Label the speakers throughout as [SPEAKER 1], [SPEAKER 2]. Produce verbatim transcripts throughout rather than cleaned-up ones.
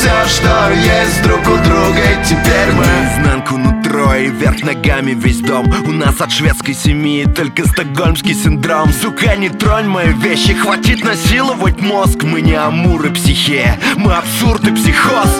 [SPEAKER 1] все, что есть друг у друга. И теперь мы
[SPEAKER 2] наизнанку нутро и вверх ногами весь дом. У нас от шведской семьи только стокгольмский синдром. Сука, не тронь мои вещи, хватит насиловать мозг. Мы не Амур и Психея, мы абсурд и психоз.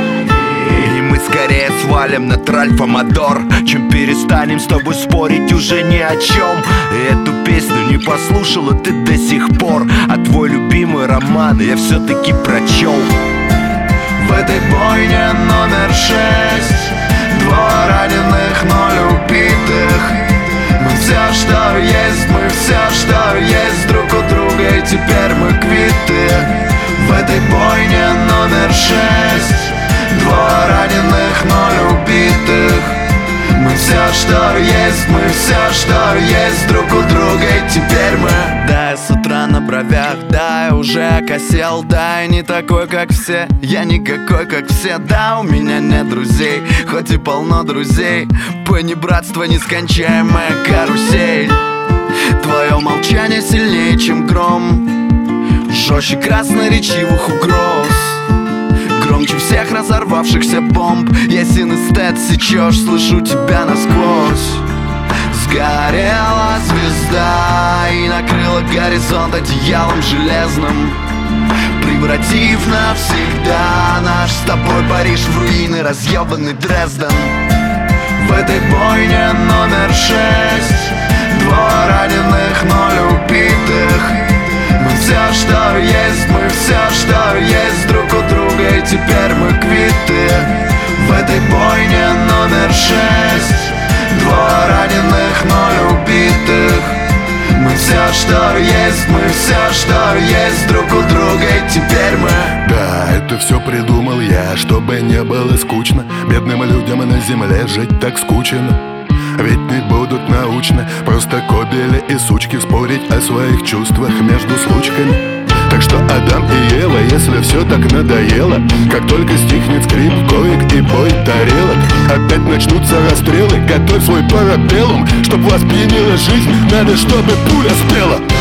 [SPEAKER 2] И мы скорее свалим на Тральфа-Мадор, чем перестанем с тобой спорить уже ни о чем. И эту песню не послушала ты до сих пор, а твой любимый роман я все-таки прочел.
[SPEAKER 1] В этой бойне номер шесть, двое раненых, ноль убитых. Мы все, что есть, мы все, что есть друг у друга. И теперь мы квиты. В этой бойне номер шесть, двое раненых, ноль убитых. Мы все, что есть, мы все, что есть друг у друга. И теперь мы...
[SPEAKER 3] Да, я с утра на бровях, да, я уже окосел. Да, я не такой, как все, я никакой, как все. Да, у меня нет друзей, хоть и полно друзей. Понебратство нескончаемая карусель. Твое молчание сильнее, чем гром, жестче красноречивых угроз, громче всех разорвавшихся бомб. Я синестет, сечешь, слышу тебя насквозь. Сгорела звезда и накрыла горизонт одеялом железным, превратив навсегда наш с тобой Париж в руины, разъебанный Дрезден.
[SPEAKER 1] В этой бойне номер шесть, двое раненых, ноль убитых. Мы все, что есть, мы все, что есть друг у друга. И теперь мы квиты. В этой бойне номер шесть, двое раненых, ноль убитых. Мы все, что есть, мы все, что есть друг у друга. И теперь мы...
[SPEAKER 4] Да, это все придумал я, чтобы не было скучно. Бедным людям на земле жить так скучно. Ведь не будут научно просто кобели и сучки спорить о своих чувствах между случками. Так что Адам и Ева, если все так надоело, как только стихнет скрип коек и бой тарелок, опять начнутся расстрелы. Готовь свой парабеллум, чтоб вас пьянила жизнь, надо, чтобы пуля спела.